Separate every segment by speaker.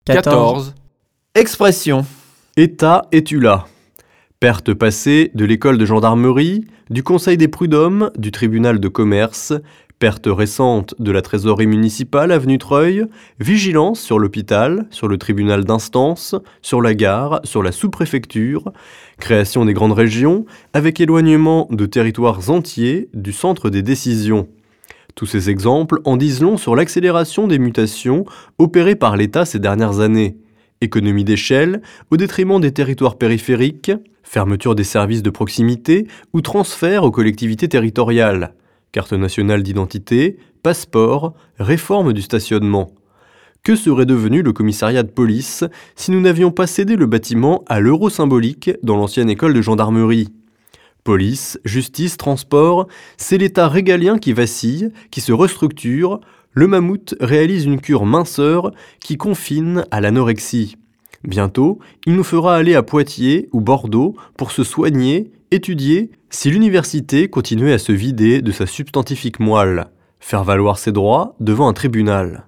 Speaker 1: 14.
Speaker 2: Expression.
Speaker 3: État es-tu là? Perte passée de l'école de gendarmerie, du conseil des prud'hommes, du tribunal de commerce, perte récente de la trésorerie municipale avenue Treuil, vigilance sur l'hôpital, sur le tribunal d'instance, sur la gare, sur la sous-préfecture, création des grandes régions, avec éloignement de territoires entiers du centre des décisions. Tous ces exemples en disent long sur l'accélération des mutations opérées par l'État ces dernières années. Économie d'échelle au détriment des territoires périphériques, fermeture des services de proximité ou transfert aux collectivités territoriales, carte nationale d'identité, passeport, réforme du stationnement. Que serait devenu le commissariat de police si nous n'avions pas cédé le bâtiment à l'euro symbolique dans l'ancienne école de gendarmerie ? Police, justice, transport, c'est l'État régalien qui vacille, qui se restructure. Le mammouth réalise une cure minceur qui confine à l'anorexie. Bientôt, il nous fera aller à Poitiers ou Bordeaux pour se soigner, étudier, si l'université continuait à se vider de sa substantifique moelle, faire valoir ses droits devant un tribunal.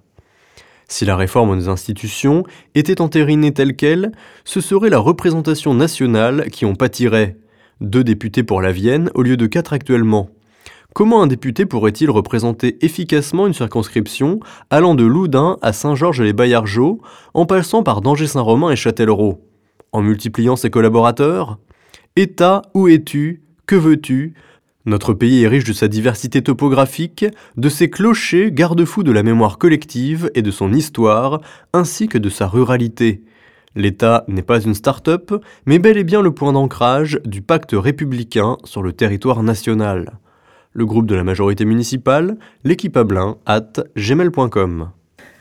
Speaker 3: Si la réforme des institutions était entérinée telle qu'elle, ce serait la représentation nationale qui en pâtirait. 2 députés pour la Vienne au lieu de 4 actuellement. Comment un député pourrait-il représenter efficacement une circonscription allant de Loudun à Saint-Georges-les-Baillargeaux en passant par Danger-Saint-Romain et Châtellerault? En multipliant ses collaborateurs? État, où es-tu? Que veux-tu? Notre pays est riche de sa diversité topographique, de ses clochers garde-fous de la mémoire collective et de son histoire, ainsi que de sa ruralité. L'État n'est pas une start-up, mais bel et bien le point d'ancrage du pacte républicain sur le territoire national. Le groupe de la majorité municipale, l'équipe Abelin, @gmail.com.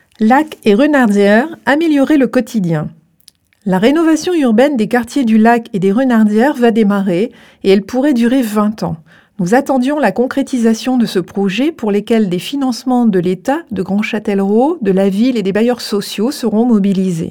Speaker 4: Lac et Renardières, améliorer le quotidien. La rénovation urbaine des quartiers du Lac et des Renardières va démarrer et elle pourrait durer 20 ans. Nous attendions la concrétisation de ce projet pour lesquels des financements de l'État, de Grand Châtellerault, de la ville et des bailleurs sociaux seront mobilisés.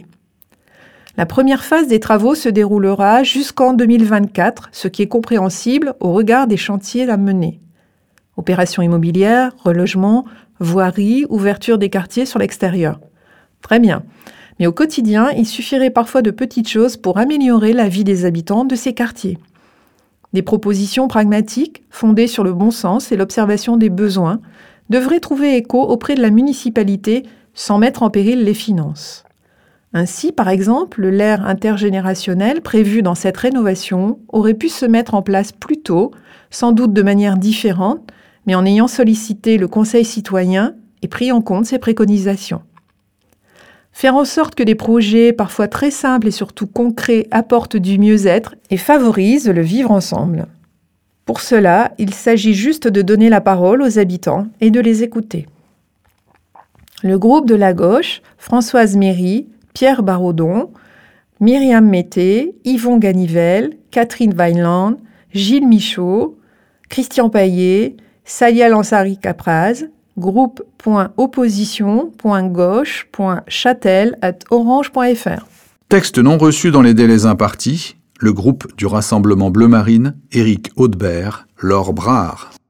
Speaker 4: La première phase des travaux se déroulera jusqu'en 2024, ce qui est compréhensible au regard des chantiers à mener. Opérations immobilières, relogement, voirie, ouverture des quartiers sur l'extérieur. Très bien. Mais au quotidien, il suffirait parfois de petites choses pour améliorer la vie des habitants de ces quartiers. Des propositions pragmatiques, fondées sur le bon sens et l'observation des besoins, devraient trouver écho auprès de la municipalité sans mettre en péril les finances. Ainsi, par exemple, l'aire intergénérationnel prévu dans cette rénovation aurait pu se mettre en place plus tôt, sans doute de manière différente, mais en ayant sollicité le Conseil citoyen et pris en compte ses préconisations. Faire en sorte que des projets parfois très simples et surtout concrets apportent du mieux-être et favorisent le vivre ensemble. Pour cela, il s'agit juste de donner la parole aux habitants et de les écouter. Le groupe de la gauche, Françoise Méry, Pierre Baraudon, Myriam Mété, Yvon Ganivel, Catherine Weinland, Gilles Michaud, Christian Paillet, Salia Lansari-Capraz, groupe.opposition.gauche.chatel@orange.fr.
Speaker 1: Texte non reçu dans les délais impartis. Le groupe du Rassemblement Bleu Marine, Éric Audebert, Laure Brard.